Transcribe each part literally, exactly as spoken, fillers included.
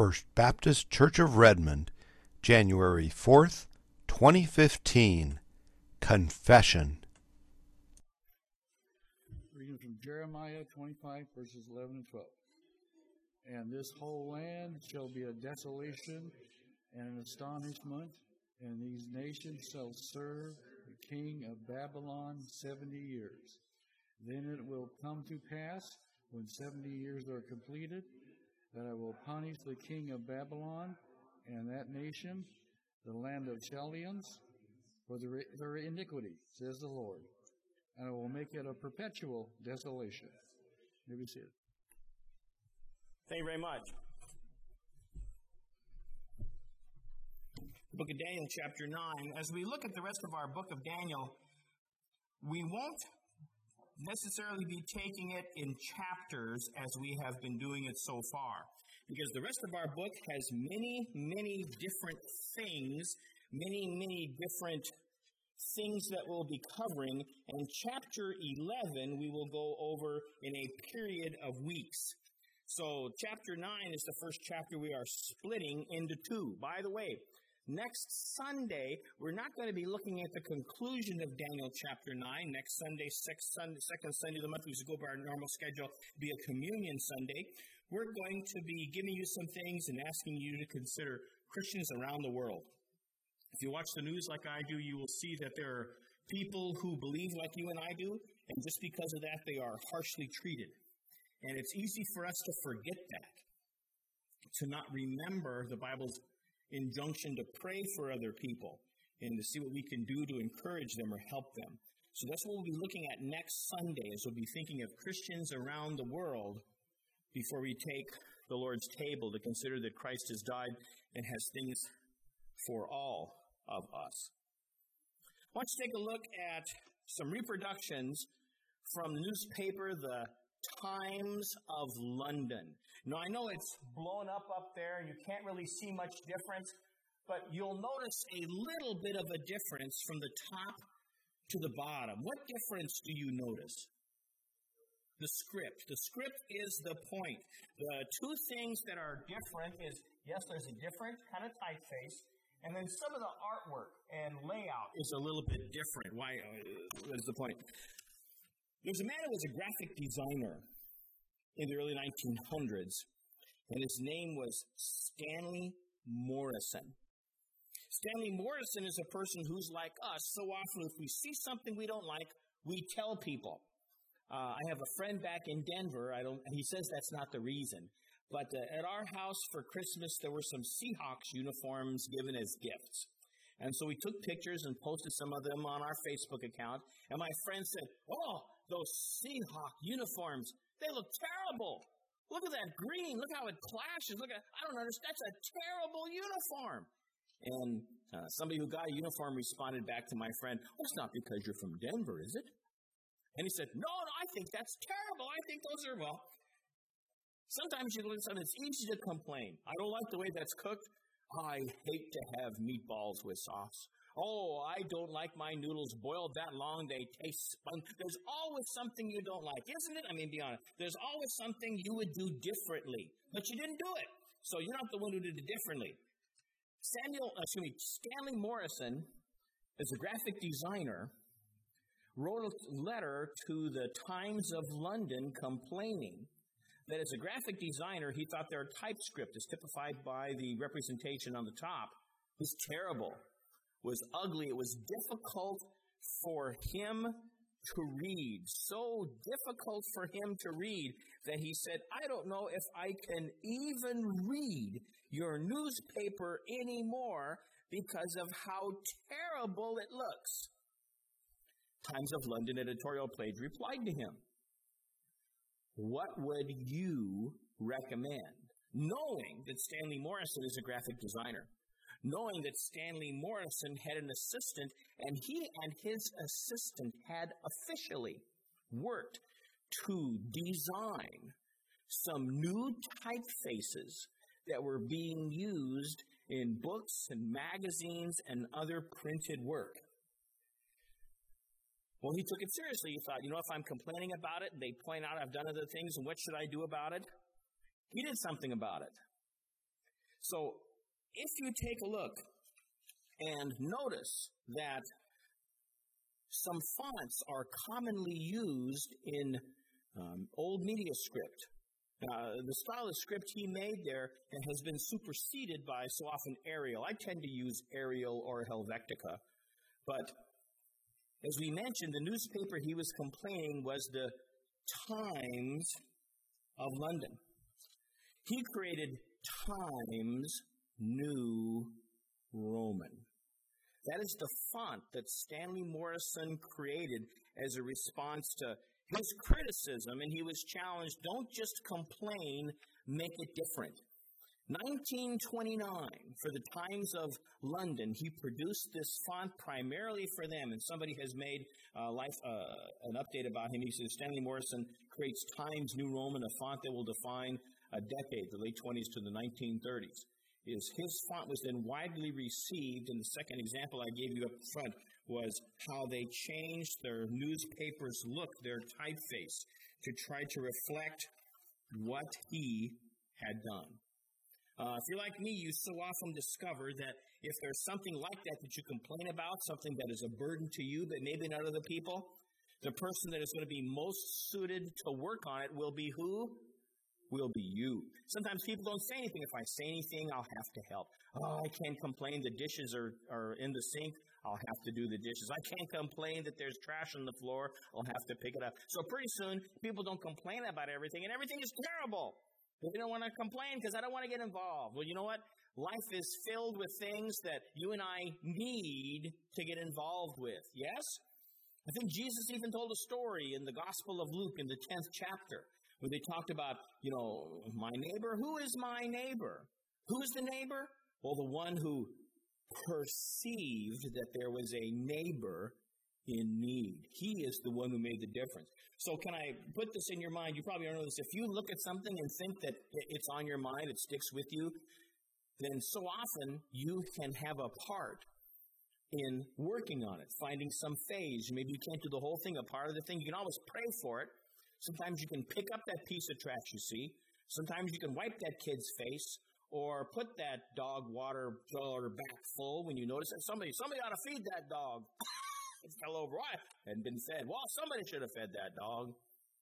First Baptist Church of Redmond, January fourth, twenty fifteen. Confession. Reading from Jeremiah twenty-five, verses eleven and twelve. And this whole land shall be a desolation and an astonishment, and these nations shall serve the king of Babylon seventy years. Then it will come to pass, when seventy years are completed, that I will punish the king of Babylon and that nation, the land of Chaldeans, for their, their iniquity, says the Lord. And I will make it a perpetual desolation. Maybe see it. Thank you very much. The book of Daniel, chapter nine. As we look at the rest of our book of Daniel, we won't necessarily be taking it in chapters as we have been doing it so far. Because the rest of our book has many, many different things, many, many different things that we'll be covering. And chapter eleven we will go over in a period of weeks. So chapter nine is the first chapter we are splitting into two. By the way, next Sunday, we're not going to be looking at the conclusion of Daniel chapter nine. Next Sunday, sixth Sunday, second Sunday of the month, we should go by our normal schedule, be a communion Sunday. We're going to be giving you some things and asking you to consider Christians around the world. If you watch the news like I do, you will see that there are people who believe like you and I do, and just because of that, they are harshly treated. And it's easy for us to forget that, to not remember the Bible's injunction to pray for other people and to see what we can do to encourage them or help them. So that's what we'll be looking at next Sunday, as we'll be thinking of Christians around the world before we take the Lord's table to consider that Christ has died and has things for all of us. I want you to take a look at some reproductions from the newspaper, the Times of London. Now, I know it's blown up up there. You can't really see much difference, but you'll notice a little bit of a difference from the top to the bottom. What difference do you notice? The script. The script is the point. The two things that are different is, yes, there's a different kind of typeface, and then some of the artwork and layout is a little bit different. Why? Uh, what is the point? There's a man who was a graphic designer in the early nineteen hundreds, and his name was Stanley Morrison. Stanley Morrison is a person who's like us. So often, if we see something we don't like, we tell people. Uh, I have a friend back in Denver. I don't. He says that's not the reason. But uh, at our house for Christmas, there were some Seahawks uniforms given as gifts. And so we took pictures and posted some of them on our Facebook account. And my friend said, "Oh, those Seahawk uniforms, they look terrible. Look at that green. Look how it clashes. Look at, I don't understand. That's a terrible uniform." And uh, somebody who got a uniform responded back to my friend, "Well, it's not because you're from Denver, is it?" And he said, no, no, I think that's terrible. I think those are, well, sometimes you look at something, it's easy to complain. I don't like the way that's cooked. I hate to have meatballs with sauce. Oh, I don't like my noodles boiled that long. They taste spongy. There's always something you don't like, isn't it? I mean, be honest. There's always something you would do differently, but you didn't do it. So you're not the one who did it differently. Samuel, excuse me, Stanley Morrison is a graphic designer, wrote a letter to the Times of London complaining that as a graphic designer, he thought their typescript, as typified by the representation on the top, was terrible, was ugly. It was difficult for him to read, so difficult for him to read that he said, "I don't know if I can even read your newspaper anymore because of how terrible it looks." Times of London editorial page replied to him, "What would you recommend?" Knowing that Stanley Morrison is a graphic designer, knowing that Stanley Morrison had an assistant, and he and his assistant had officially worked to design some new typefaces that were being used in books and magazines and other printed work. Well, he took it seriously. He thought, you know, if I'm complaining about it, they point out I've done other things, and what should I do about it? He did something about it. So if you take a look and notice that some fonts are commonly used in um, Old Media Script. Uh, the style of script he made there has been superseded by so often Arial. I tend to use Arial or Helvetica. But as we mentioned, the newspaper he was complaining was the Times of London. He created Times New Roman. That is the font that Stanley Morrison created as a response to his criticism, and he was challenged, don't just complain, make it different. nineteen twenty-nine, for the Times of London, he produced this font primarily for them, and somebody has made uh, life uh, an update about him. He says, Stanley Morrison creates Times New Roman, a font that will define a decade, the late twenties to the nineteen thirties. Is his font was then widely received, and the second example I gave you up front was how they changed their newspaper's look, their typeface, to try to reflect what he had done. Uh, if you're like me, you so often discover that if there's something like that that you complain about, something that is a burden to you, but maybe not other people, the person that is going to be most suited to work on it will be who? Will be you. Sometimes people don't say anything. If I say anything, I'll have to help. Oh, I can't complain the dishes are, are in the sink. I'll have to do the dishes. I can't complain that there's trash on the floor. I'll have to pick it up. So pretty soon, people don't complain about everything, and everything is terrible. They don't want to complain because I don't want to get involved. Well, you know what? Life is filled with things that you and I need to get involved with. Yes? I think Jesus even told a story in the Gospel of Luke in the tenth chapter where they talked about, you know, my neighbor. Who is my neighbor? Who's the neighbor? Well, the one who perceived that there was a neighbor in need. He is the one who made the difference. So can I put this in your mind? You probably don't know this. If you look at something and think that it's on your mind, it sticks with you, then so often you can have a part in working on it, finding some phase. Maybe you can't do the whole thing, a part of the thing. You can always pray for it. Sometimes you can pick up that piece of trash you see. Sometimes you can wipe that kid's face or put that dog water jar back full when you notice that somebody, somebody ought to feed that dog. It fell over. Why? Hadn't been fed. Well, somebody should have fed that dog.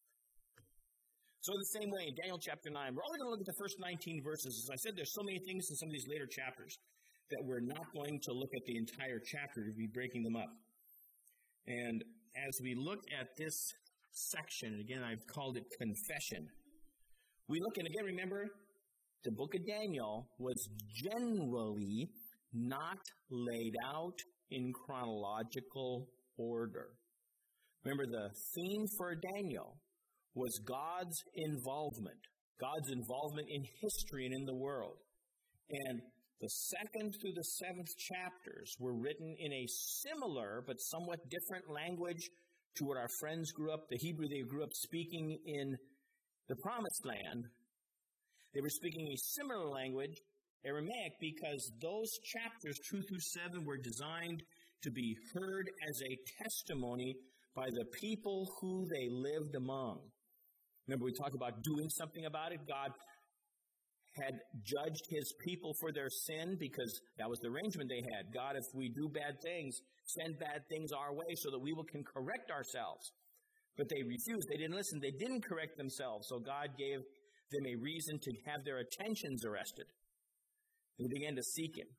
So the same way in Daniel chapter nine, we're only going to look at the first nineteen verses. As I said, there's so many things in some of these later chapters that we're not going to look at the entire chapter to be breaking them up. And as we look at this section, again, I've called it confession. We look, and again, remember, the book of Daniel was generally not laid out in chronological order. Remember, the theme for Daniel was God's involvement, God's involvement in history and in the world. And the second through the seventh chapters were written in a similar but somewhat different language to what our friends grew up, the Hebrew they grew up speaking in the Promised Land. They were speaking a similar language, Aramaic, because those chapters, two through seven, were designed to be heard as a testimony by the people who they lived among. Remember, we talked about doing something about it. God had judged his people for their sin because that was the arrangement they had. God, if we do bad things, send bad things our way so that we will can correct ourselves. But they refused. They didn't listen. They didn't correct themselves. So God gave them a reason to have their attentions arrested. They began to seek him.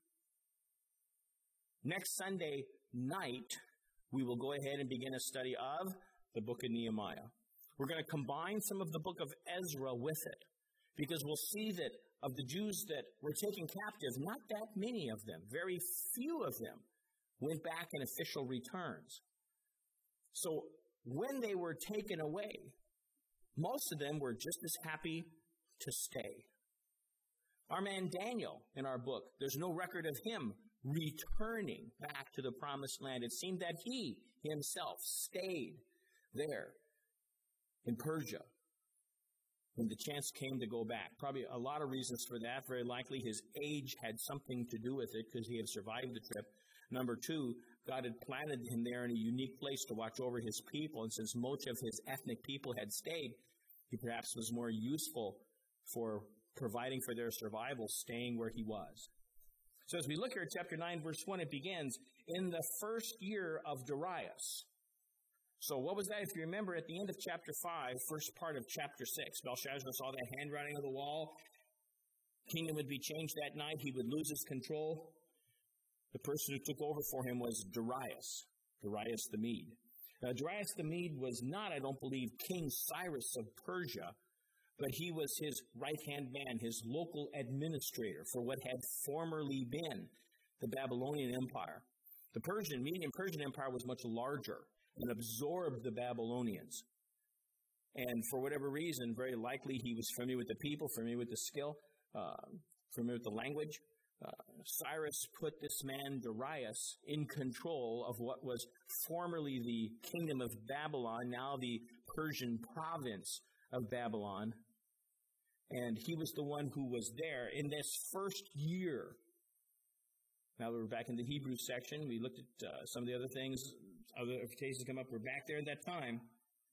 Next Sunday night, we will go ahead and begin a study of the book of Nehemiah. We're going to combine some of the book of Ezra with it, because we'll see that of the Jews that were taken captive, not that many of them, very few of them, went back in official returns. So when they were taken away, most of them were just as happy to stay. Our man Daniel in our book, there's no record of him returning back to the promised land. It seemed that he himself stayed there in Persia when the chance came to go back. Probably a lot of reasons for that. Very likely his age had something to do with it because he had survived the trip. Number two, God had planted him there in a unique place to watch over his people. And since most of his ethnic people had stayed, he perhaps was more useful for providing for their survival, staying where he was. So as we look here at chapter nine, verse one, it begins, in the first year of Darius. So what was that? If you remember, at the end of chapter five, first part of chapter six, Belshazzar saw that handwriting on the wall. Kingdom would be changed that night. He would lose his control. The person who took over for him was Darius, Darius the Mede. Now, Darius the Mede was not, I don't believe, King Cyrus of Persia, but he was his right-hand man, his local administrator for what had formerly been the Babylonian Empire. The Persian, Median Persian Empire was much larger and absorbed the Babylonians. And for whatever reason, very likely he was familiar with the people, familiar with the skill, uh, familiar with the language. Uh, Cyrus put this man, Darius, in control of what was formerly the kingdom of Babylon, now the Persian province of Babylon. And he was the one who was there in this first year. Now we're back in the Hebrew section. We looked at uh, some of the other things, other cases come up. We're back there at that time.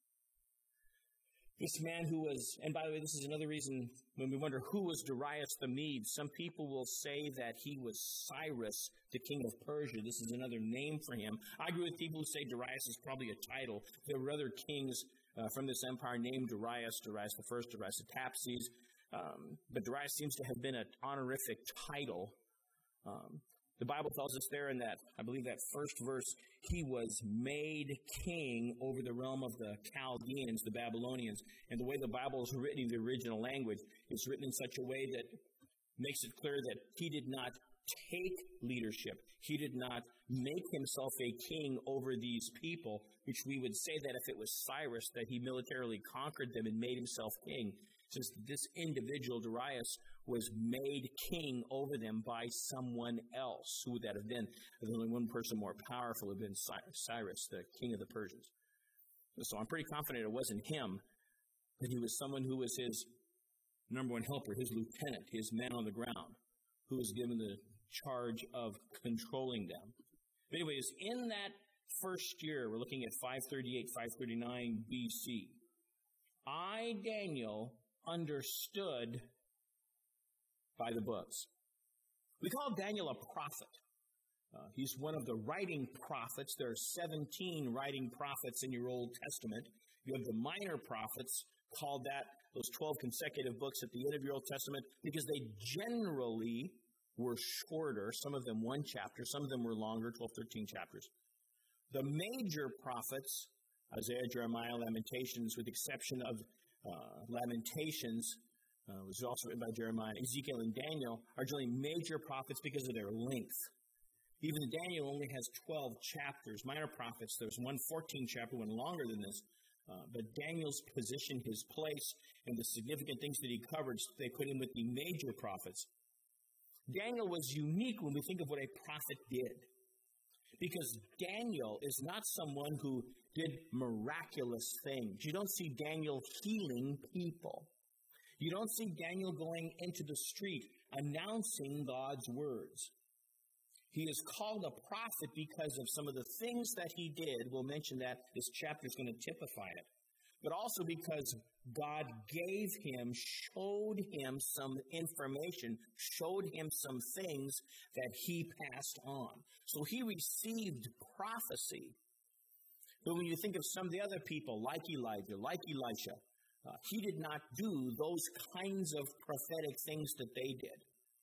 This man who was, and by the way, this is another reason when we wonder who was Darius the Mede. Some people will say that he was Cyrus, the king of Persia. This is another name for him. I agree with people who say Darius is probably a title. There were other kings uh, from this empire named Darius, Darius the First, Darius the Tapses. Um, but Darius seems to have been an honorific title. Um, The Bible tells us there in that, I believe that first verse, he was made king over the realm of the Chaldeans, the Babylonians. And the way the Bible is written in the original language, it's written in such a way that makes it clear that he did not take leadership. He did not make himself a king over these people, which we would say that if it was Cyrus, that he militarily conquered them and made himself king. Since this individual, Darius, was made king over them by someone else. Who would that have been? There's only one person more powerful, would have been Cyrus, the king of the Persians. So I'm pretty confident it wasn't him, but he was someone who was his number one helper, his lieutenant, his man on the ground, who was given the charge of controlling them. But anyways, in that first year, we're looking at five thirty-eight, five thirty-nine B C, I, Daniel, understood by the books. We call Daniel a prophet. Uh, he's one of the writing prophets. There are seventeen writing prophets in your Old Testament. You have the minor prophets, called that, those twelve consecutive books at the end of your Old Testament, because they generally were shorter. Some of them one chapter, some of them were longer, twelve, thirteen chapters. The major prophets, Isaiah, Jeremiah, Lamentations, with the exception of uh, Lamentations, uh, was also written by Jeremiah, Ezekiel, and Daniel, are generally major prophets because of their length. Even Daniel only has twelve chapters. Minor prophets, there's one fourteen chapter, one longer than this. Uh, but Daniel's position, his place, and the significant things that he covered, they put him with the major prophets. Daniel was unique when we think of what a prophet did. Because Daniel is not someone who did miraculous things. You don't see Daniel healing people. You don't see Daniel going into the street announcing God's words. He is called a prophet because of some of the things that he did. We'll mention that this chapter is going to typify it. But also because God gave him, showed him some information, showed him some things that he passed on. So he received prophecy. But when you think of some of the other people, like Elijah, like Elisha, uh, he did not do those kinds of prophetic things that they did.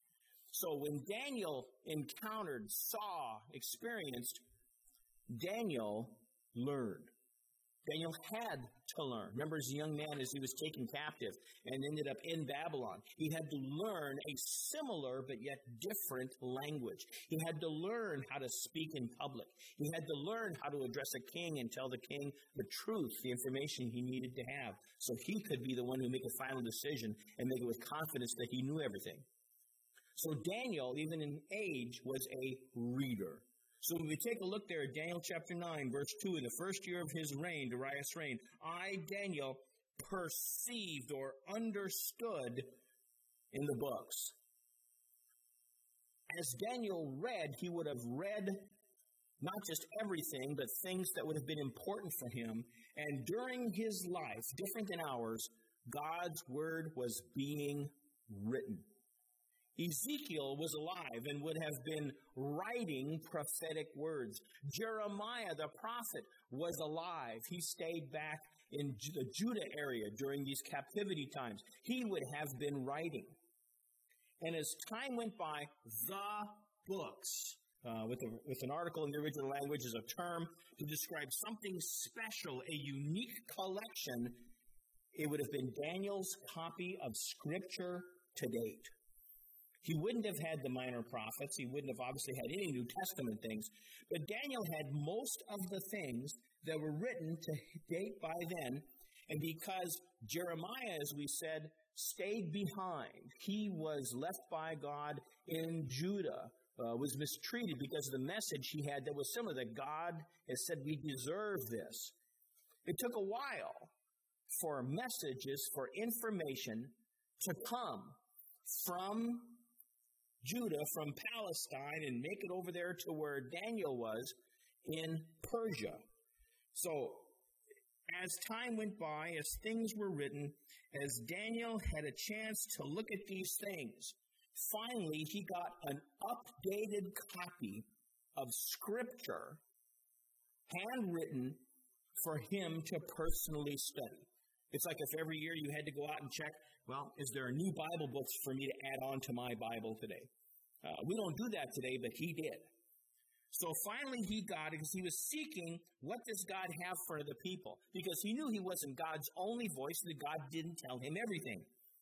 So when Daniel encountered, saw, experienced, Daniel learned. Daniel had to learn. Remember, as a young man, as he was taken captive and ended up in Babylon, he had to learn a similar but yet different language. He had to learn how to speak in public. He had to learn how to address a king and tell the king the truth, the information he needed to have, so he could be the one who make a final decision and make it with confidence that he knew everything. So Daniel, even in age, was a reader. So when we take a look there at Daniel chapter nine, verse two, in the first year of his reign, Darius' reign, I, Daniel, perceived or understood in the books. As Daniel read, he would have read not just everything, but things that would have been important for him. And during his life, different than ours, God's word was being written. Ezekiel was alive and would have been writing prophetic words. Jeremiah, the prophet, was alive. He stayed back in the Judah area during these captivity times. He would have been writing. And as time went by, the books, uh, with, a, with an article in the original language is a term to describe something special, a unique collection. It would have been Daniel's copy of Scripture to date. He wouldn't have had the minor prophets. He wouldn't have obviously had any New Testament things. But Daniel had most of the things that were written to date by then. And because Jeremiah, as we said, stayed behind, he was left by God in Judah, uh, was mistreated because of the message he had that was similar, that God has said we deserve this. It took a while for messages, for information to come from Judah, from Palestine, and make it over there to where Daniel was in Persia. So, as time went by, as things were written, as Daniel had a chance to look at these things, finally he got an updated copy of Scripture, handwritten for him to personally study. It's like if every year you had to go out and check, well, is there a new Bible book for me to add on to my Bible today? Uh, we don't do that today, but he did. So finally he got it because he was seeking what does God have for the people, because he knew he wasn't God's only voice, that God didn't tell him everything.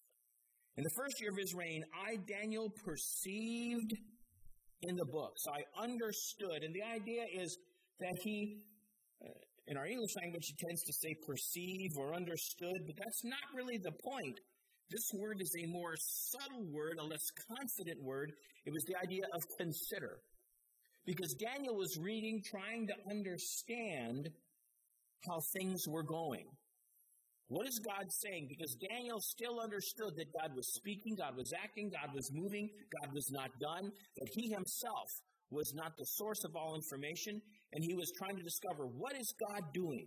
In the first year of his reign, I, Daniel, perceived in the books. I understood. And the idea is that he, uh, in our English language, he tends to say perceive or understood, but that's not really the point. This word is a more subtle word, a less confident word. It was the idea of consider. Because Daniel was reading, trying to understand how things were going. What is God saying? Because Daniel still understood that God was speaking, God was acting, God was moving, God was not done, that he himself was not the source of all information, and he was trying to discover, what is God doing?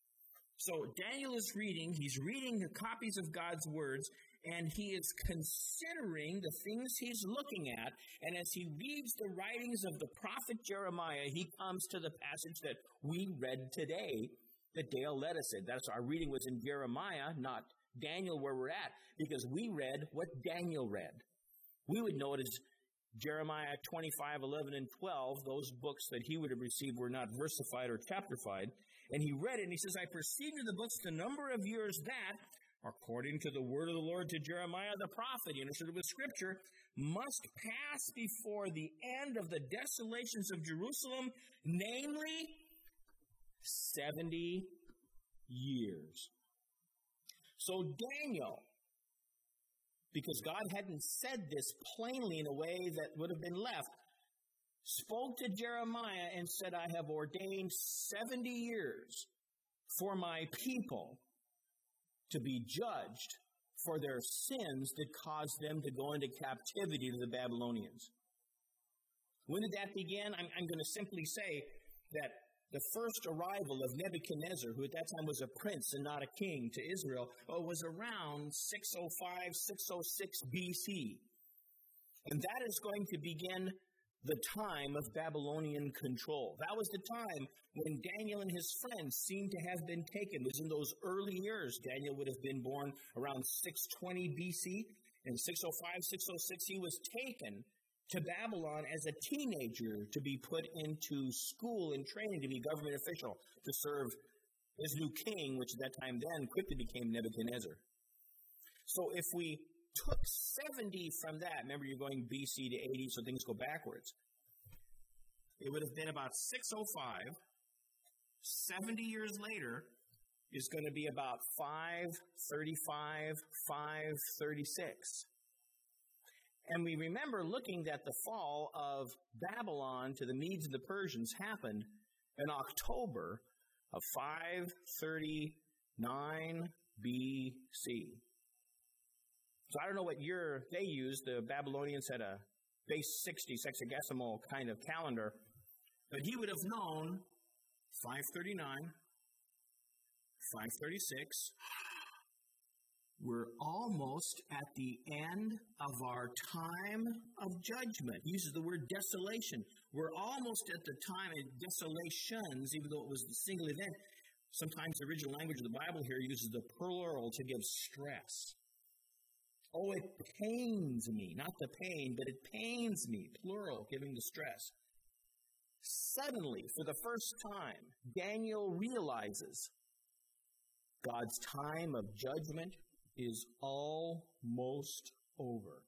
So Daniel is reading, he's reading the copies of God's words, and he is considering the things he's looking at, and as he reads the writings of the prophet Jeremiah, he comes to the passage that we read today, that Dale led us in. That's our reading was in Jeremiah, not Daniel where we're at, because we read what Daniel read. We would know it as Jeremiah twenty-five, eleven, and twelve. Those books that he would have received were not versified or chapterified. And he read it, and he says, I perceived in the books the number of years that, according to the word of the Lord to Jeremiah the prophet, he understood it with Scripture, must pass before the end of the desolations of Jerusalem, namely seventy years. So Daniel, because God hadn't said this plainly in a way that would have been left, spoke to Jeremiah and said, I have ordained seventy years for my people to be judged for their sins that caused them to go into captivity to the Babylonians. When did that begin? I'm, I'm going to simply say that the first arrival of Nebuchadnezzar, who at that time was a prince and not a king to Israel, was around six oh five, six oh six B C. And that is going to begin the time of Babylonian control. That was the time when Daniel and his friends seemed to have been taken. It was in those early years. Daniel would have been born around six twenty B C. In six oh five, six oh six, he was taken to Babylon as a teenager to be put into school and training to be government official, to serve his new king, which at that time then quickly became Nebuchadnezzar. So if we took seventy from that, remember you're going B C to eighty, so things go backwards. It would have been about six oh five. seventy years later is going to be about five thirty-five, five thirty-six. And we remember looking that the fall of Babylon to the Medes and the Persians happened in October of five thirty-nine B C. So I don't know what year they used. The Babylonians had a base sixty sexagesimal kind of calendar. But he would have known five thirty-nine, five thirty-six, We're almost at the end of our time of judgment. He uses the word desolation. We're almost at the time of desolations, even though it was the single event. Sometimes the original language of the Bible here uses the plural to give stress. Oh, it pains me. Not the pain, but it pains me. Plural, giving the stress. Suddenly, for the first time, Daniel realizes God's time of judgment is almost over.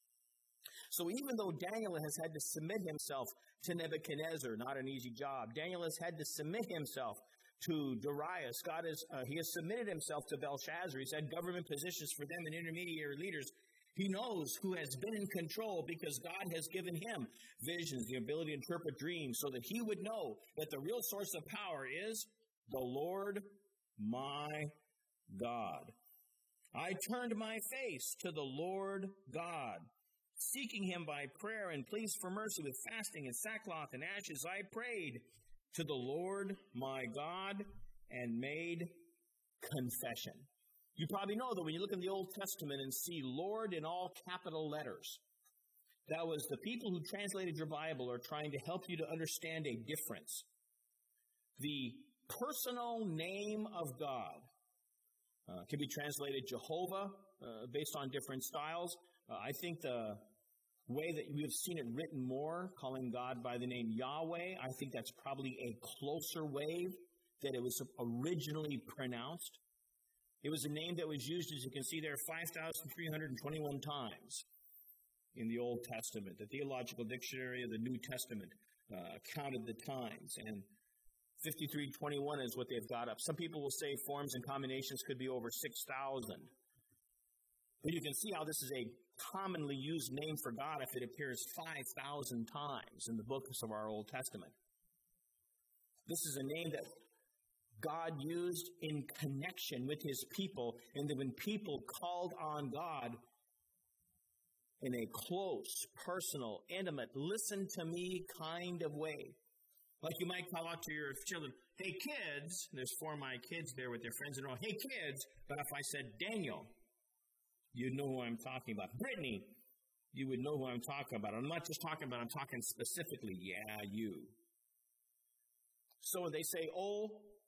So even though Daniel has had to submit himself to Nebuchadnezzar, not an easy job, Daniel has had to submit himself to Darius. God has, uh, he has submitted himself to Belshazzar. He's had government positions for them and intermediary leaders. He knows who has been in control because God has given him visions, the ability to interpret dreams, so that he would know that the real source of power is the Lord my God. I turned my face to the Lord God, seeking him by prayer and pleas for mercy with fasting and sackcloth and ashes. I prayed to the Lord my God and made confession. You probably know that when you look in the Old Testament and see Lord in all capital letters, that was the people who translated your Bible are trying to help you to understand a difference. The personal name of God uh, can be translated Jehovah uh, based on different styles. Uh, I think the way that we have seen it written more, calling God by the name Yahweh, I think that's probably a closer way that it was originally pronounced. It was a name that was used, as you can see there, five thousand three hundred twenty-one times in the Old Testament. The Theological Dictionary of the New Testament uh, counted the times, and fifty-three twenty-one is what they've got up. Some people will say forms and combinations could be over six thousand. But you can see how this is a commonly used name for God if it appears five thousand times in the books of our Old Testament. This is a name that God used in connection with his people, and that when people called on God in a close, personal, intimate, listen to me kind of way. Like you might call out to your children, hey kids, there's four of my kids there with their friends, and all, hey kids, but if I said Daniel, you'd know who I'm talking about. Brittany, you would know who I'm talking about. I'm not just talking about, I'm talking specifically, yeah, you. So they say, oh,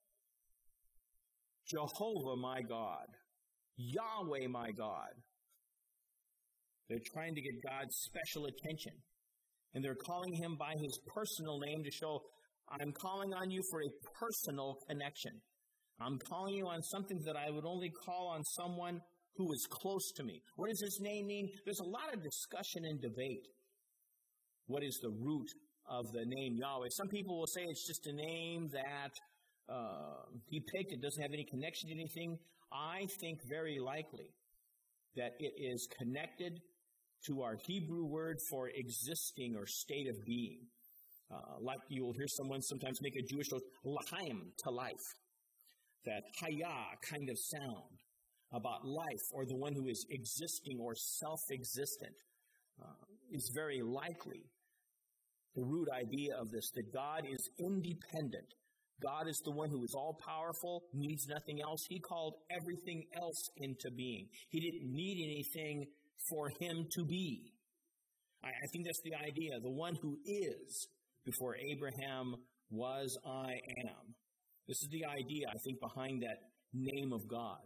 Jehovah, my God, Yahweh, my God. They're trying to get God's special attention. And they're calling him by his personal name to show, I'm calling on you for a personal connection. I'm calling you on something that I would only call on someone who is close to me. What does his name mean? There's a lot of discussion and debate. What is the root of the name Yahweh? Some people will say it's just a name that uh, he picked. It doesn't have any connection to anything. I think very likely that it is connected to our Hebrew word for existing or state of being. Uh, like you will hear someone sometimes make a Jewish word, l'chaim, to life. That hayah kind of sound about life, or the one who is existing or self-existent, uh, is very likely the root idea of this, that God is independent. God is the one who is all-powerful, needs nothing else. He called everything else into being. He didn't need anything for him to be. I, I think that's the idea. The one who is before Abraham was, I am. This is the idea, I think, behind that name of God.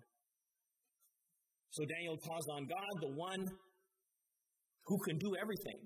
So Daniel calls on God, the one who can do everything.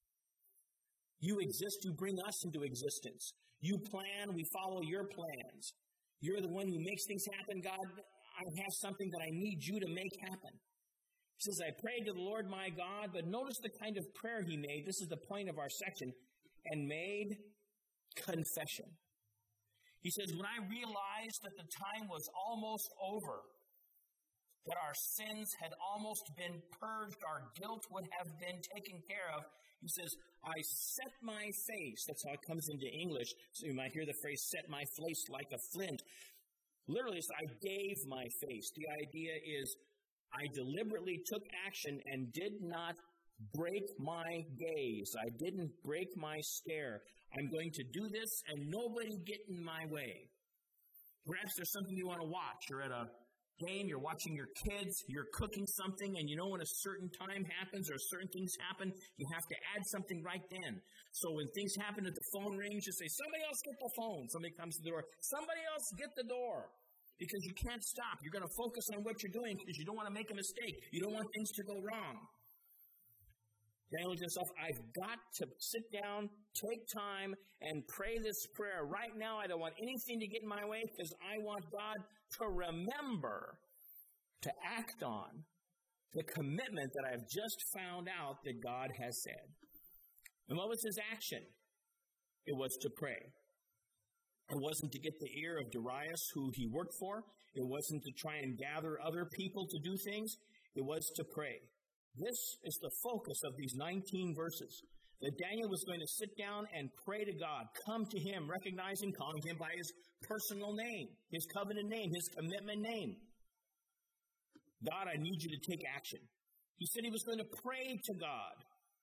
You exist, you bring us into existence. You plan, we follow your plans. You're the one who makes things happen. God, I have something that I need you to make happen. He says, I prayed to the Lord my God, but notice the kind of prayer he made. This is the point of our section. And made confession. He says, when I realized that the time was almost over, that our sins had almost been purged, our guilt would have been taken care of, he says, I set my face. That's how it comes into English. So you might hear the phrase, set my face like a flint. Literally, it's I gave my face. The idea is I deliberately took action and did not break my gaze. I didn't break my stare. I'm going to do this and nobody get in my way. Perhaps there's something you want to watch. You're at a game, you're watching your kids, you're cooking something, and you know when a certain time happens or certain things happen, you have to add something right then. So when things happen at the phone rings, you say, somebody else get the phone. Somebody comes to the door. Somebody else get the door. Because you can't stop. You're going to focus on what you're doing because you don't want to make a mistake. You don't want things to go wrong. Daniel to himself, I've got to sit down, take time, and pray this prayer. Right now, I don't want anything to get in my way because I want God to remember to act on the commitment that I've just found out that God has said. And what was his action? It was to pray. It wasn't to get the ear of Darius, who he worked for. It wasn't to try and gather other people to do things. It was to pray. This is the focus of these nineteen verses. That Daniel was going to sit down and pray to God, come to him, recognizing, calling him by his personal name, his covenant name, his commitment name. God, I need you to take action. He said he was going to pray to God.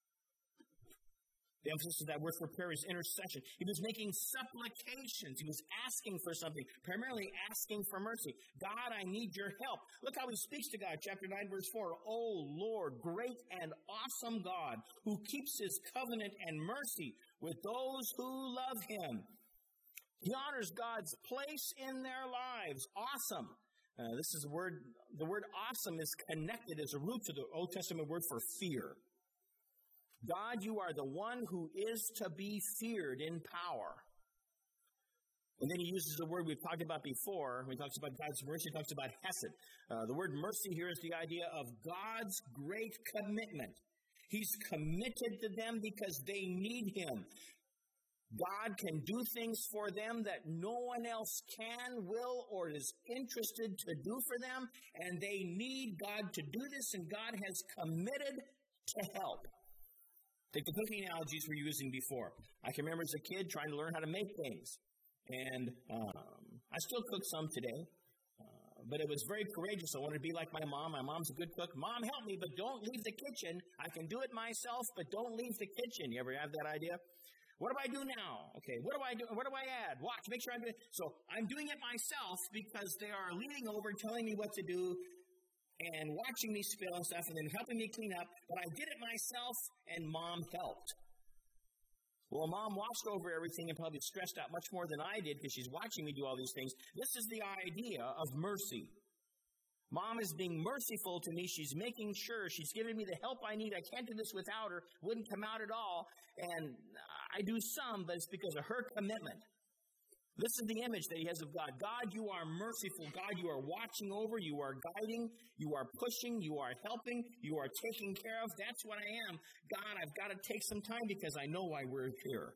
The emphasis of that word for prayer is intercession. He was making supplications. He was asking for something, primarily asking for mercy. God, I need your help. Look how he speaks to God. Chapter nine, verse four. Oh, Lord, great and awesome God, who keeps his covenant and mercy with those who love him. He honors God's place in their lives. Awesome. Uh, this is a word, the word awesome is connected as a root to the Old Testament word for fear. God, you are the one who is to be feared in power. And then he uses the word we've talked about before. When he talks about God's mercy, he talks about hesed. Uh, the word mercy here is the idea of God's great commitment. He's committed to them because they need him. God can do things for them that no one else can, will, or is interested to do for them. And they need God to do this, and God has committed to help. Take the cooking analogies we were using before. I can remember as a kid trying to learn how to make things. And um, I still cook some today. Uh, but it was very courageous. I wanted to be like my mom. My mom's a good cook. Mom, help me, but don't leave the kitchen. I can do it myself, but don't leave the kitchen. You ever have that idea? What do I do now? Okay, what do I do? What do I add? Watch, make sure I'm doing it. So I'm doing it myself because they are leaning over, telling me what to do, and watching me spill and stuff, and then helping me clean up. But I did it myself, and Mom helped. Well, Mom watched over everything and probably stressed out much more than I did because she's watching me do all these things. This is the idea of mercy. Mom is being merciful to me. She's making sure she's giving me the help I need. I can't do this without her. Wouldn't come out at all. And I do some, but it's because of her commitment. This is the image that he has of God. God, you are merciful. God, you are watching over. You are guiding. You are pushing. You are helping. You are taking care of. That's what I am. God, I've got to take some time because I know why we're here.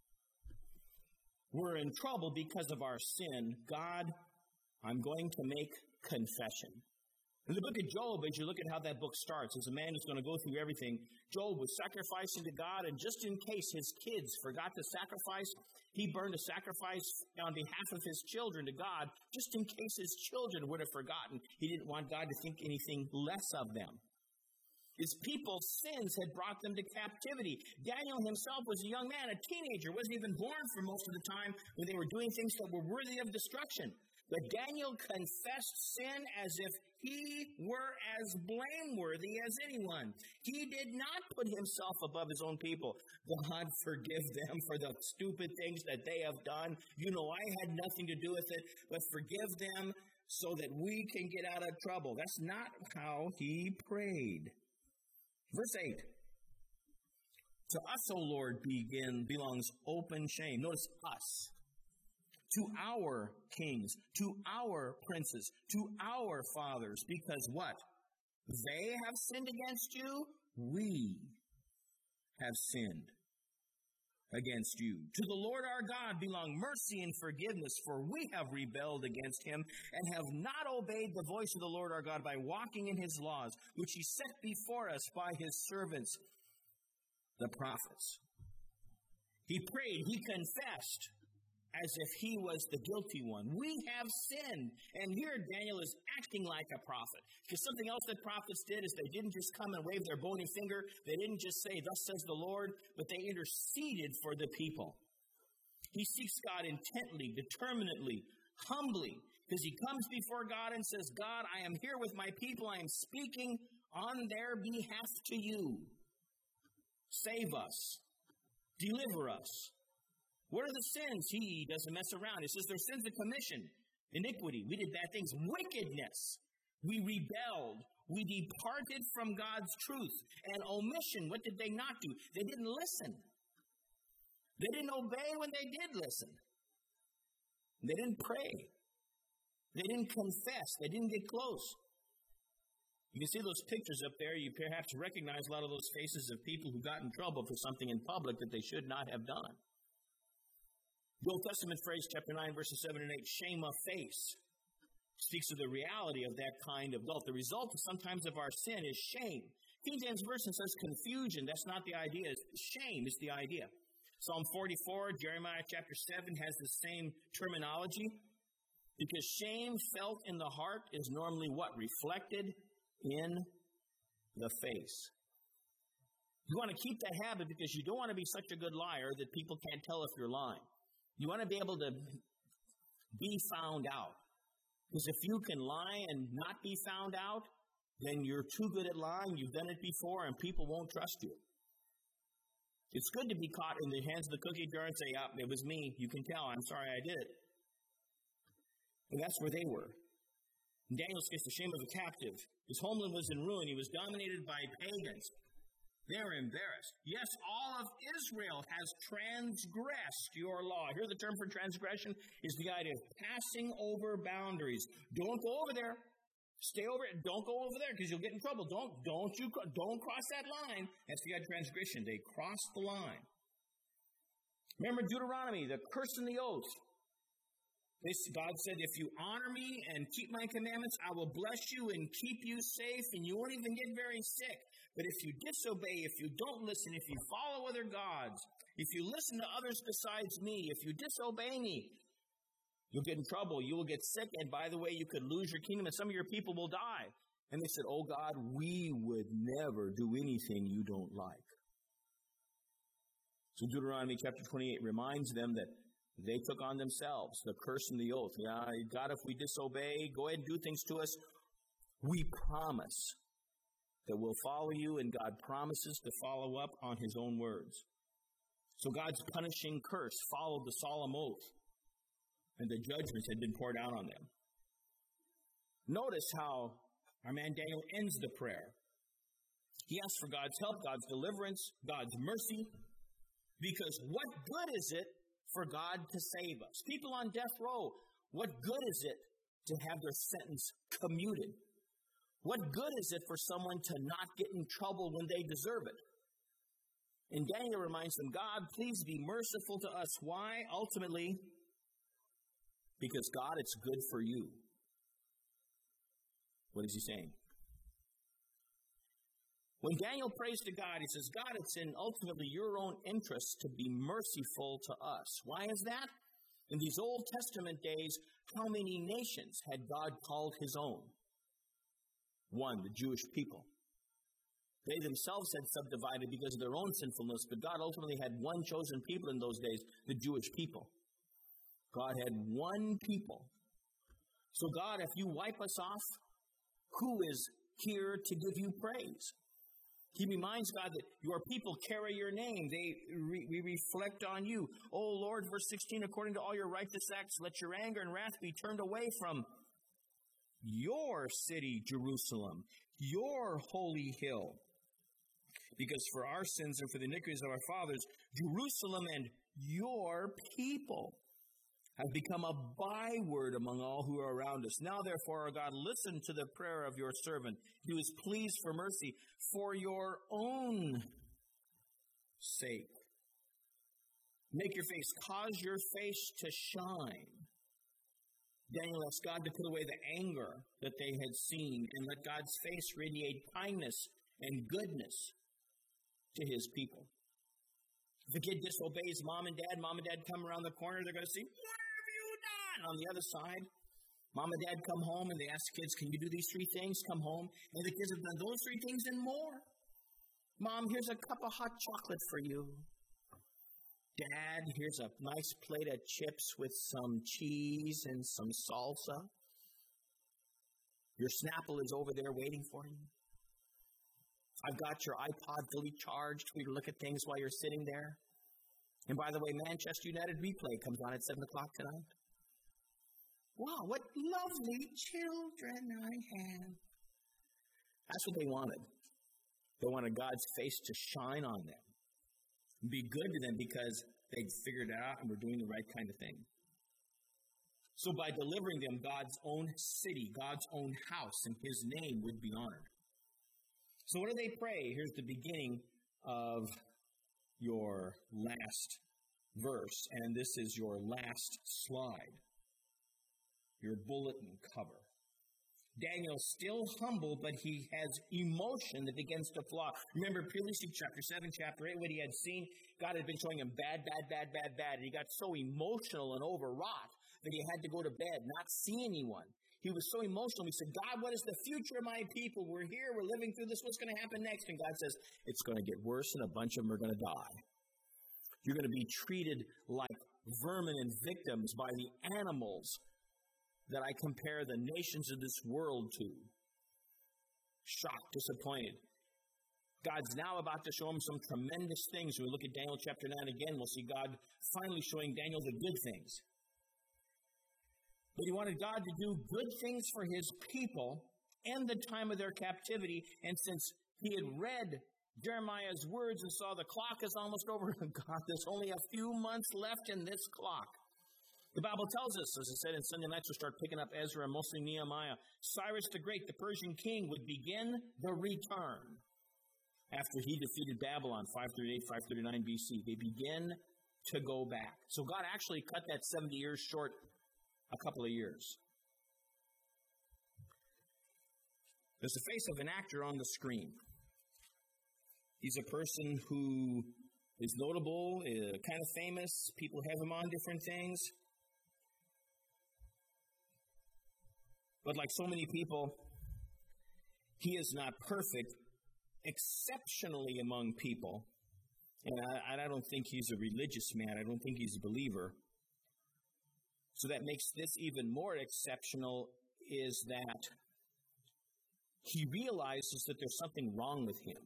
We're in trouble because of our sin. God, I'm going to make confession. In the book of Job, as you look at how that book starts, as a man who's going to go through everything, Job was sacrificing to God, and just in case his kids forgot to sacrifice, he burned a sacrifice on behalf of his children to God, just in case his children would have forgotten. He didn't want God to think anything less of them. His people's sins had brought them to captivity. Daniel himself was a young man, a teenager, wasn't even born for most of the time when they were doing things that were worthy of destruction. But Daniel confessed sin as if he were as blameworthy as anyone. He did not put himself above his own people. God, forgive them for the stupid things that they have done. You know, I had nothing to do with it, but forgive them so that we can get out of trouble. That's not how he prayed. Verse eight. To us, O Lord, begin, belongs open shame. Notice us. To our kings, to our princes, to our fathers, because what? They have sinned against you, we have sinned against you. To the Lord our God belong mercy and forgiveness, for we have rebelled against him and have not obeyed the voice of the Lord our God by walking in his laws, which he set before us by his servants, the prophets. He prayed, he confessed, as if he was the guilty one. We have sinned. And here Daniel is acting like a prophet. Because something else that prophets did is they didn't just come and wave their bony finger. They didn't just say, thus says the Lord, but they interceded for the people. He seeks God intently, determinedly, humbly. Because he comes before God and says, God, I am here with my people. I am speaking on their behalf to you. Save us. Deliver us. What are the sins? He doesn't mess around. He says there's sins of commission, iniquity. We did bad things. Wickedness. We rebelled. We departed from God's truth. And omission, what did they not do? They didn't listen. They didn't obey when they did listen. They didn't pray. They didn't confess. They didn't get close. You can see those pictures up there. You perhaps recognize a lot of those faces of people who got in trouble for something in public that they should not have done. The Old Testament phrase, chapter nine, verses seven and eight, shame of face, speaks of the reality of that kind of guilt. The result of sometimes of our sin is shame. King James Version says confusion. That's not the idea. Shame is the idea. Psalm forty-four, Jeremiah chapter seven has the same terminology. Because shame felt in the heart is normally what? Reflected in the face. You want to keep that habit because you don't want to be such a good liar that people can't tell if you're lying. You want to be able to be found out. Because if you can lie and not be found out, then you're too good at lying, you've done it before, and people won't trust you. It's good to be caught in the hands of the cookie jar and say, yeah, it was me. You can tell. I'm sorry I did it. And that's where they were. Daniel faced the shame of the captive. His homeland was in ruin. He was dominated by pagans. They were embarrassed. Yes, all of Israel has transgressed your law. Here the term for transgression is the idea of passing over boundaries. Don't go over there. Stay over it. Don't go over there because you'll get in trouble. Don't, don't you, don't cross that line. That's the idea of transgression. They crossed the line. Remember Deuteronomy, the curse and the oath. This, God said, if you honor me and keep my commandments, I will bless you and keep you safe, and you won't even get very sick. But if you disobey, if you don't listen, if you follow other gods, if you listen to others besides me, if you disobey me, you'll get in trouble. You will get sick, and by the way, you could lose your kingdom, and some of your people will die. And they said, oh God, we would never do anything you don't like. So Deuteronomy chapter twenty-eight reminds them that they took on themselves the curse and the oath. Yeah, God, if we disobey, go ahead and do things to us. We promise that we'll follow you, and God promises to follow up on his own words. So God's punishing curse followed the solemn oath, and the judgments had been poured out on them. Notice how our man Daniel ends the prayer. He asks for God's help, God's deliverance, God's mercy, because what good is it for God to save us? People on death row, what good is it to have their sentence commuted? What good is it for someone to not get in trouble when they deserve it? And Daniel reminds them, God, please be merciful to us. Why? Ultimately, because God, it's good for you. What is he saying? When Daniel prays to God, he says, God, it's in ultimately your own interest to be merciful to us. Why is that? In these Old Testament days, how many nations had God called his own? One, the Jewish people. They themselves had subdivided because of their own sinfulness, but God ultimately had one chosen people in those days, the Jewish people. God had one people. So God, if you wipe us off, who is here to give you praise? He reminds God that your people carry your name. They re- we reflect on you. Oh Lord, verse sixteen, according to all your righteous acts, let your anger and wrath be turned away from your city, Jerusalem, your holy hill. Because for our sins and for the iniquities of our fathers, Jerusalem and your people have become a byword among all who are around us. Now, therefore, our God, listen to the prayer of your servant. He was pleased for mercy for your own sake. Make your face, cause your face to shine. Daniel asked God to put away the anger that they had seen and let God's face radiate kindness and goodness to his people. If a kid disobeys mom and dad, mom and dad come around the corner, they're going to say, what have you done? On the other side, mom and dad come home and they ask the kids, can you do these three things? Come home. And the kids have done those three things and more. Mom, here's a cup of hot chocolate for you. Dad, here's a nice plate of chips with some cheese and some salsa. Your Snapple is over there waiting for you. I've got your iPod fully charged for you to look at things while you're sitting there. And by the way, Manchester United replay comes on at seven o'clock tonight. Wow, what lovely children I have. That's what they wanted. They wanted God's face to shine on them. Be good to them because they'd figured it out and were doing the right kind of thing. So by delivering them God's own city, God's own house, and his name would be honored. So what do they pray? Here's the beginning of your last verse, and this is your last slide, your bulletin cover. Daniel's still humble, but he has emotion that begins to flow. Remember previously, chapter seven, chapter eight, what he had seen, God had been showing him bad, bad, bad, bad, bad, and he got so emotional and overwrought that he had to go to bed, not see anyone. He was so emotional. He said, God, what is the future of my people? We're here. We're living through this. What's going to happen next? And God says, it's going to get worse, and a bunch of them are going to die. You're going to be treated like vermin and victims by the animals that I compare the nations of this world to. Shocked, disappointed. God's now about to show him some tremendous things. When we look at Daniel chapter nine again, we'll see God finally showing Daniel the good things. But he wanted God to do good things for his people and the time of their captivity. And since he had read Jeremiah's words and saw the clock is almost over, God, there's only a few months left in this clock. The Bible tells us, as I said in Sunday nights, we'll start picking up Ezra and mostly Nehemiah. Cyrus the Great, the Persian king, would begin the return after he defeated Babylon, five thirty-eight, five thirty-nine B C. They begin to go back. So God actually cut that seventy years short a couple of years. There's the face of an actor on the screen. He's a person who is notable, uh, kind of famous. People have him on different things. But like so many people, he is not perfect, exceptionally among people. And I, I don't think he's a religious man. I don't think he's a believer. So that makes this even more exceptional, is that he realizes that there's something wrong with him.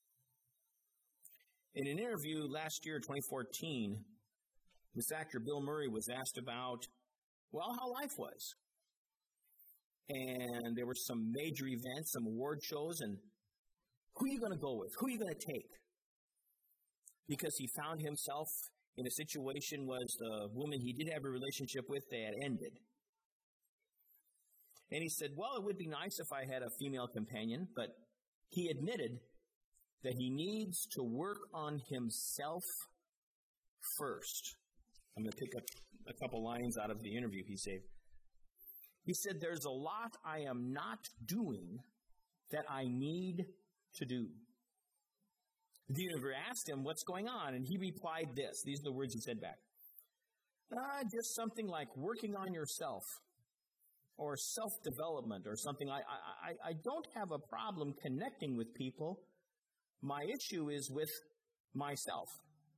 In an interview last year, twenty fourteen, this actor Bill Murray was asked about, well, how life was. And there were some major events, some award shows, and who are you going to go with? Who are you going to take? Because he found himself in a situation was the woman he did have a relationship with, they had ended. And he said, well, it would be nice if I had a female companion, but he admitted that he needs to work on himself first. I'm going to pick up a couple lines out of the interview he said. He said, there's a lot I am not doing that I need to do. The interviewer asked him, what's going on? And he replied this. These are the words he said back. Uh, just something like working on yourself or self-development or something. I, I, I don't have a problem connecting with people. My issue is with myself.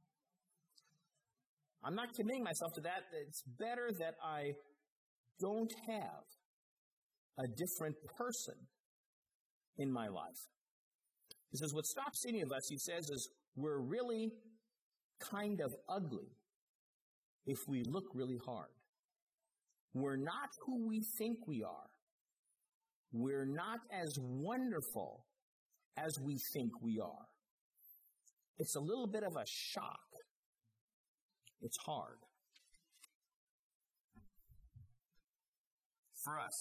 I'm not committing myself to that. It's better that I don't have a different person in my life. He says, what stops any of us, he says, is we're really kind of ugly if we look really hard. We're not who we think we are. We're not as wonderful as we think we are. It's a little bit of a shock. It's hard. For us.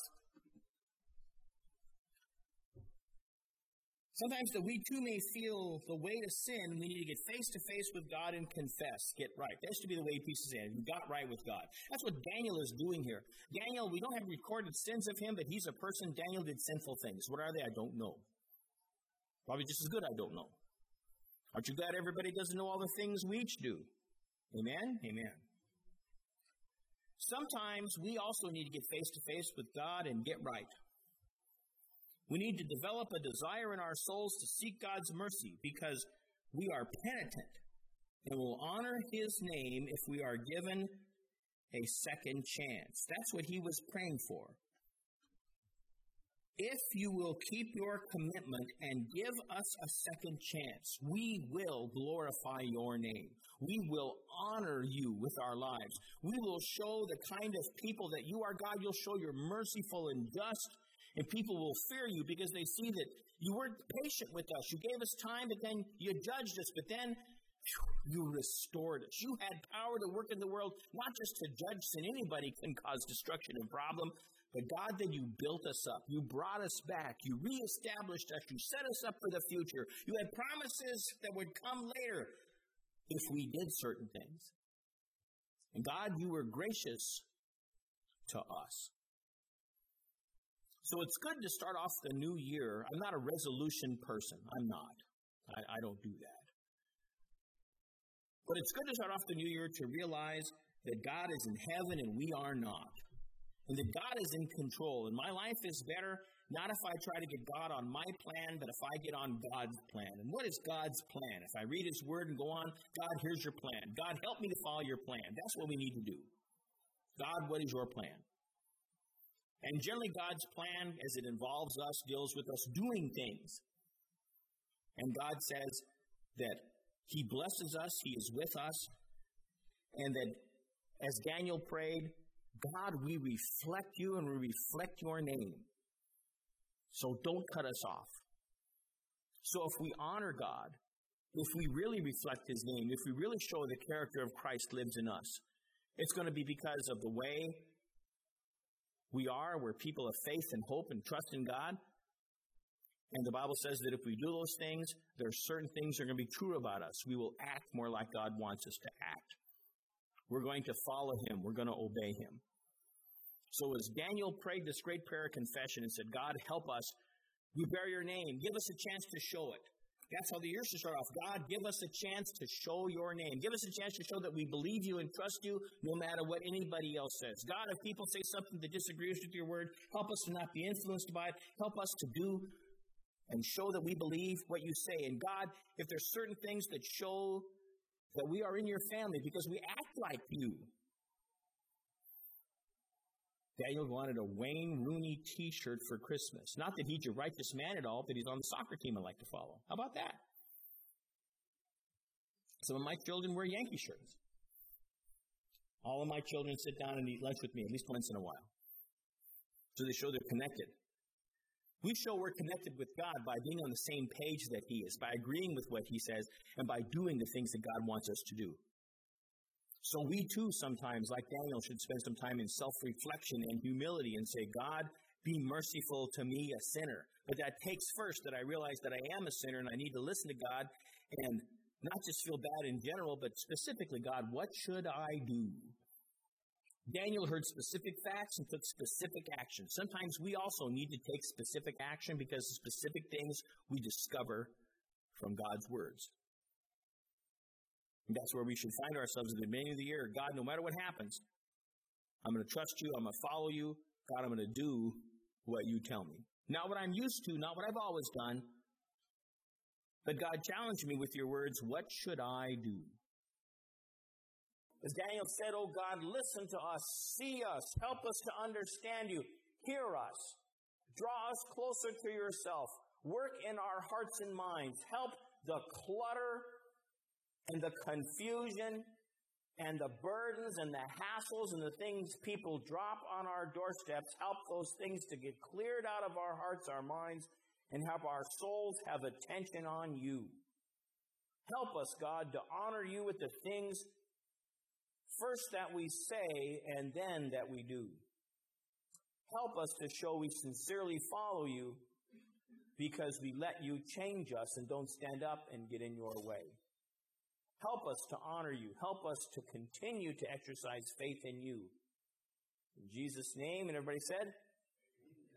Sometimes that we too may feel the weight of sin, we need to get face to face with God and confess, get right. That should be the way peace is in. You got right with God. That's what Daniel is doing here. Daniel, we don't have recorded sins of him, but he's a person. Daniel did sinful things. What are they? I don't know. Probably just as good, I don't know. Aren't you glad everybody doesn't know all the things we each do? Amen? Amen. Sometimes we also need to get face to face with God and get right. We need to develop a desire in our souls to seek God's mercy because we are penitent, and will honor his name if we are given a second chance. That's what he was praying for. If you will keep your commitment and give us a second chance, we will glorify your name. We will honor you with our lives. We will show the kind of people that you are, God. You'll show you're merciful and just, and people will fear you because they see that you weren't patient with us. You gave us time, but then you judged us, but then whew, you restored us. You had power to work in the world, not just to judge sin. Anybody can cause destruction and problem. But God, that you built us up. You brought us back. You reestablished us. You set us up for the future. You had promises that would come later if we did certain things. And God, you were gracious to us. So it's good to start off the new year. I'm not a resolution person. I'm not. I, I don't do that. But it's good to start off the new year to realize that God is in heaven and we are not. And that God is in control. And my life is better not if I try to get God on my plan, but if I get on God's plan. And what is God's plan? If I read his word and go on, God, here's your plan. God, help me to follow your plan. That's what we need to do. God, what is your plan? And generally God's plan, as it involves us, deals with us doing things. And God says that he blesses us, he is with us, and that as Daniel prayed, God, we reflect you and we reflect your name. So don't cut us off. So if we honor God, if we really reflect his name, if we really show the character of Christ lives in us, it's going to be because of the way we are. We're people of faith and hope and trust in God. And the Bible says that if we do those things, there are certain things that are going to be true about us. We will act more like God wants us to act. We're going to follow him. We're going to obey him. So as Daniel prayed this great prayer of confession and said, God, help us. We bear your name. Give us a chance to show it. That's how the year should start off. God, give us a chance to show your name. Give us a chance to show that we believe you and trust you no matter what anybody else says. God, if people say something that disagrees with your word, help us to not be influenced by it. Help us to do and show that we believe what you say. And God, if there's certain things that show that we are in your family because we act like you. Daniel wanted a Wayne Rooney t-shirt for Christmas. Not that he's a righteous man at all, but he's on the soccer team I'd like to follow. How about that? Some of my children wear Yankee shirts. All of my children sit down and eat lunch with me at least once in a while. So they show they're connected. We show we're connected with God by being on the same page that he is, by agreeing with what he says, and by doing the things that God wants us to do. So we too sometimes, like Daniel, should spend some time in self-reflection and humility and say, God, be merciful to me, a sinner. But that takes first that I realize that I am a sinner and I need to listen to God and not just feel bad in general, but specifically, God, what should I do? Daniel heard specific facts and took specific action. Sometimes we also need to take specific action because of specific things we discover from God's words. And that's where we should find ourselves at the beginning of the year. God, no matter what happens, I'm going to trust you. I'm going to follow you. God, I'm going to do what you tell me. Not what I'm used to, not what I've always done. But God, challenge me with your words. What should I do? As Daniel said, oh God, listen to us, see us, help us to understand you, hear us, draw us closer to yourself, work in our hearts and minds, help the clutter and the confusion and the burdens and the hassles and the things people drop on our doorsteps, help those things to get cleared out of our hearts, our minds, and help our souls have attention on you. Help us, God, to honor you with the things first that we say and then that we do. Help us to show we sincerely follow you because we let you change us and don't stand up and get in your way. Help us to honor you. Help us to continue to exercise faith in you. In Jesus' name, and everybody said,